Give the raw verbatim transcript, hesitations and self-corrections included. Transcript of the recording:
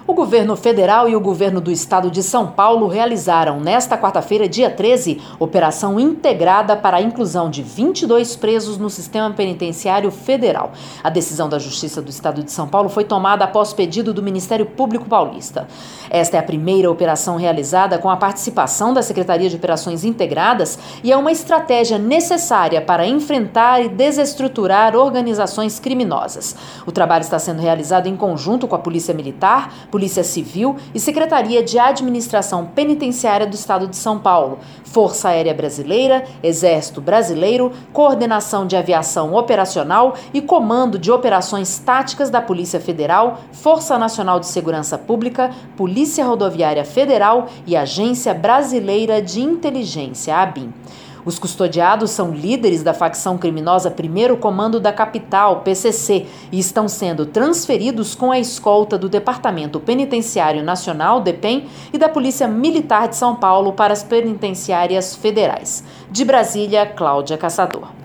O governo federal e o governo do estado de São Paulo realizaram, nesta quarta-feira, dia treze, operação integrada para a inclusão de vinte e dois presos no sistema penitenciário federal. A decisão da Justiça do estado de São Paulo foi tomada após pedido do Ministério Público Paulista. Esta é a primeira operação realizada com a participação da Secretaria de Operações Integradas e é uma estratégia necessária para enfrentar e desestruturar organizações criminosas. O trabalho está sendo realizado em conjunto com a Polícia Militar, Polícia Civil e Secretaria de Administração Penitenciária do Estado de São Paulo, Força Aérea Brasileira, Exército Brasileiro, Coordenação de Aviação Operacional e Comando de Operações Táticas da Polícia Federal, Força Nacional de Segurança Pública, Polícia Rodoviária Federal e Agência Brasileira de Inteligência, ABIN. Os custodiados são líderes da facção criminosa Primeiro Comando da Capital, P C C, e estão sendo transferidos com a escolta do Departamento Penitenciário Nacional, DEPEN, e da Polícia Militar de São Paulo para as penitenciárias federais. De Brasília, Cláudia Caçador.